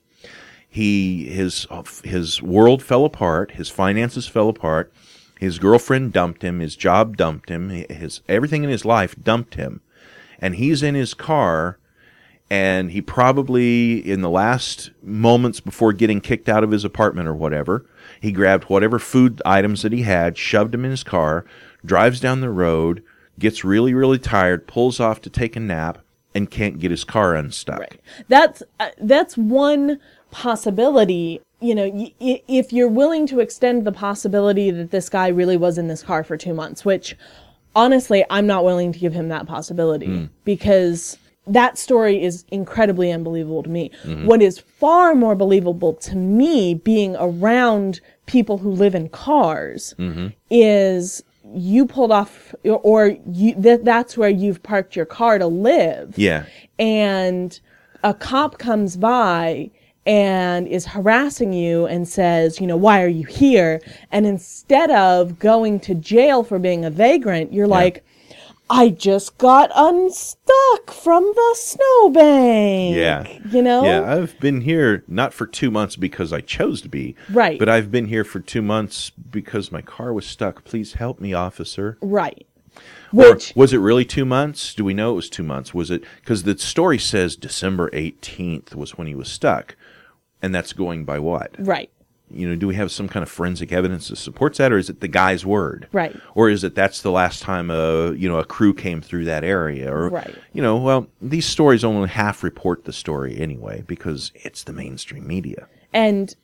A: His world fell apart. His finances fell apart. His girlfriend dumped him. His job dumped him. His everything in his life dumped him. And he's in his car, and he probably, in the last moments before getting kicked out of his apartment or whatever, he grabbed whatever food items that he had, shoved them in his car, drives down the road, gets really, really tired, pulls off to take a nap, and can't get his car unstuck.
B: Right. That's one possibility. You know, if you're willing to extend the possibility that this guy really was in this car for 2 months, which honestly, I'm not willing to give him that possibility because that story is incredibly unbelievable to me. What is far more believable to me, being around people who live in cars, is you pulled off, or that's where you've parked your car to live.
A: Yeah.
B: And a cop comes by and is harassing you and says, you know, why are you here? And instead of going to jail for being a vagrant, you're like, I just got unstuck from the snowbank.
A: Yeah.
B: You know?
A: Yeah, I've been here not for 2 months because I chose to be.
B: Right.
A: But I've been here for 2 months because my car was stuck. Please help me, officer.
B: Right.
A: Or
B: Which,
A: was it really 2 months? Do we know it was 2 months? Was it, because the story says December 18th was when he was stuck. And that's going by what?
B: right.
A: You know, do we have some kind of forensic evidence that supports that, or is it the guy's word?
B: Right.
A: Or is it that's the last time a crew came through that area? Or,
B: Right.
A: well, these stories only half report the story anyway because it's the mainstream media.
B: And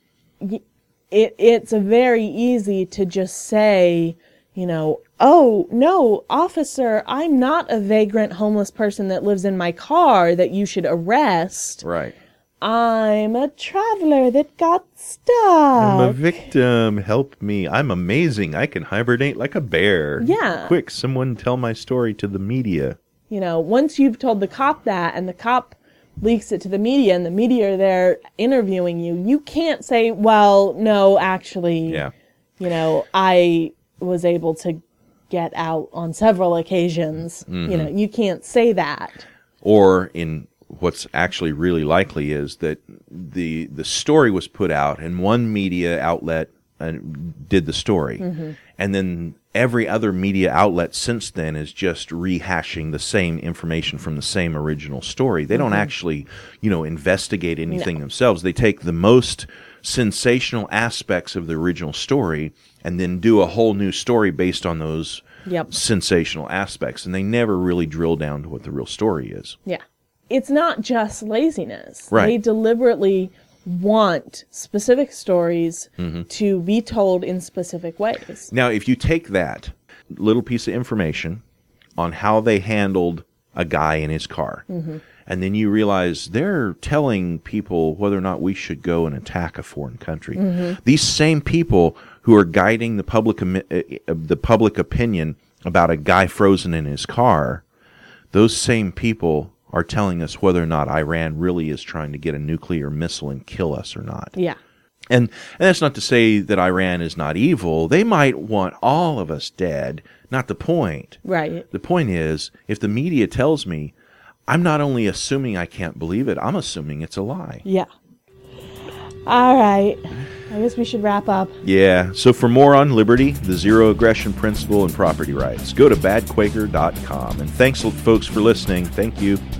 B: it's very easy to just say, you know, oh, no, officer, I'm not a vagrant homeless person that lives in my car that you should arrest.
A: Right.
B: I'm a traveler that got stuck.
A: I'm a victim. Help me. I'm amazing. I can hibernate like a bear.
B: Yeah.
A: Quick, someone tell my story to the media.
B: You know, once you've told the cop that and the cop leaks it to the media and the media are there interviewing you, you can't say, well, no, actually,
A: Yeah.
B: you know, I was able to get out on several occasions. You know, you can't say that.
A: Or in what's actually really likely is that the story was put out and one media outlet did the story. And then every other media outlet since then is just rehashing the same information from the same original story. They don't actually, investigate anything themselves. They take the most sensational aspects of the original story and then do a whole new story based on those
B: Yep.
A: sensational aspects. And they never really drill down to what the real story is.
B: Yeah. it's not just laziness.
A: Right.
B: They deliberately want specific stories
A: Mm-hmm.
B: to be told in specific ways.
A: Now, if you take that little piece of information on how they handled a guy in his car, and then you realize they're telling people whether or not we should go and attack a foreign country. These same people who are guiding the public opinion about a guy frozen in his car, those same people are telling us whether or not Iran really is trying to get a nuclear missile and kill us or not.
B: Yeah.
A: And that's not to say that Iran is not evil. They might want all of us dead. Not the point.
B: Right.
A: The point is, if the media tells me, I'm not only assuming I can't believe it, I'm assuming it's a lie.
B: Yeah. All right. I guess we should wrap up.
A: Yeah. So for more on liberty, the zero aggression principle, and property rights, go to badquaker.com. And thanks, folks, for listening. Thank you.